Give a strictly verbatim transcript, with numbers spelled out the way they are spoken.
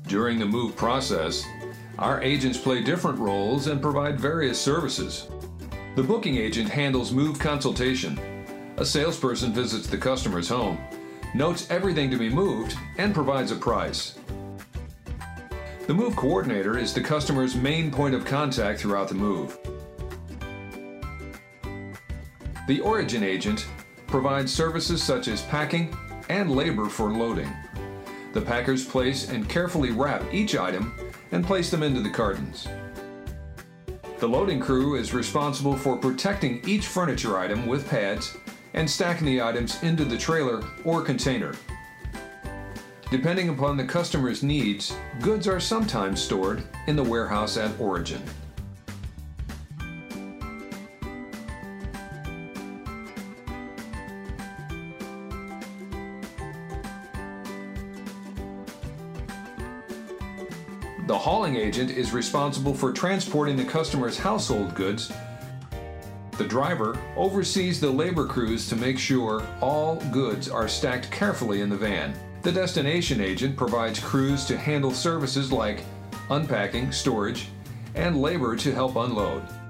During the move process, our agents play different roles and provide various services. The booking agent handles move consultation. A salesperson visits the customer's home, notes everything to be moved, and provides a price. The move coordinator is the customer's main point of contact throughout the move. The origin agent provides services such as packing and labor for loading. The packers place and carefully wrap each item and place them into the cartons. The loading crew is responsible for protecting each furniture item with pads and stacking the items into the trailer or container. Depending upon the customer's needs, goods are sometimes stored in the warehouse at origin. The hauling agent is responsible for transporting the customer's household goods. The driver oversees the labor crews to make sure all goods are stacked carefully in the van. The destination agent provides crews to handle services like unpacking, storage, and labor to help unload.